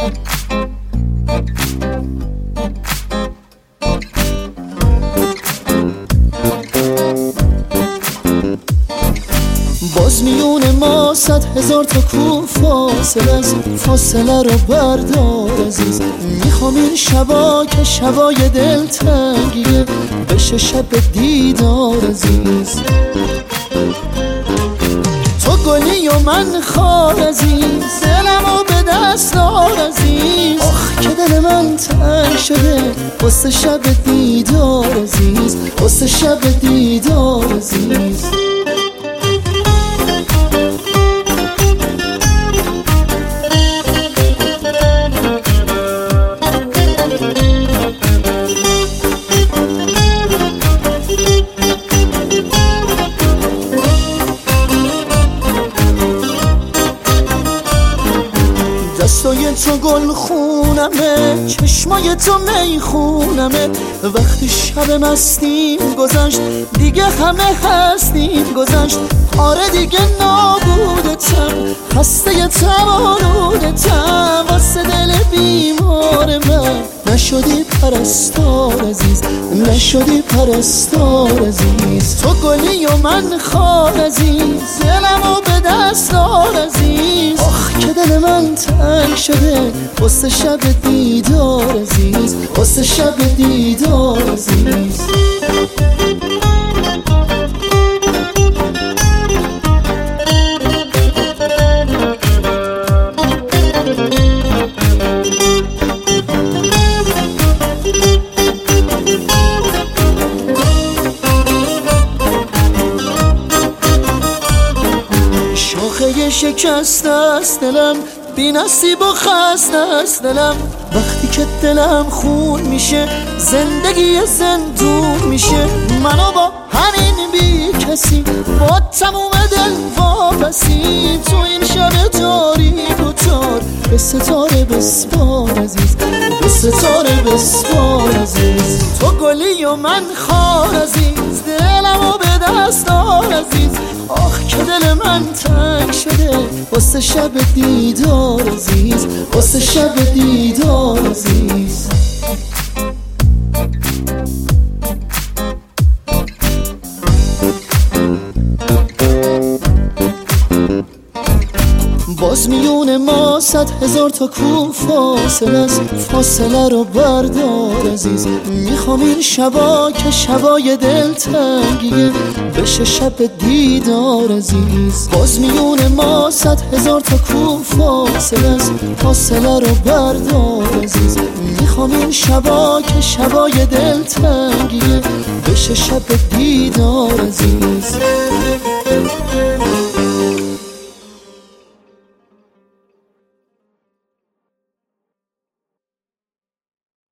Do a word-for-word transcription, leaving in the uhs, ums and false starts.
باز میون ما صد هزار تا کو فاصله است، فاصله رو بردار عزیز. میخوام این شبا که شبای دلتنگیه بشه شب دیدار عزیز. تو گلی و من خار عزیز، دلمو به دست دار عزیز. آخ که دل من تنگ شده واسه شب دیدار عزیز، واسه شب دیدار عزیز. دستای تو گل خونمه، چشمای تو می خونمه. وقتی شب مستیم گذشت دیگه همه هستیم گذشت. آره دیگه نابودتم، خسته تم آلودتم. واسه دل بیمار من نشدی پرستار عزیز، نشدی پرستار عزیز. تو گلی و من خار عزیز، دلمو به دست دار عزیز. آخ که دل من تنگ شده واسه شب دیدار عزیز، واسه شب دیدار عزیز. شاخه شکست است دلم، بی نصیب و خسته است دلم. وقتی که دلم خون میشه زندگی زندون میشه. منو با همین بی کسی با تموم دل واپسی تو این شب تاریک و تار به ستاره بسپار عزیز، به ستاره بسپار عزیز. تو گلی و من خار عزیز، دلمو به دست دار عزیز. آخ که دل من تنگ شده واسه شب دیدار عزیز، واسه شب دیدار عزیز. باز میون ما صد هزار تا کو فاصله است، فاصله رو بردار عزیز. میخوام این شبا که شبای دلتنگیه بشه شب دیدار عزیز. باز میون ما صد هزار تا کو فاصله است، فاصله رو بردار عزیز. میخوام این شبا که شبای دلتنگیه بشه شب دیدار عزیز.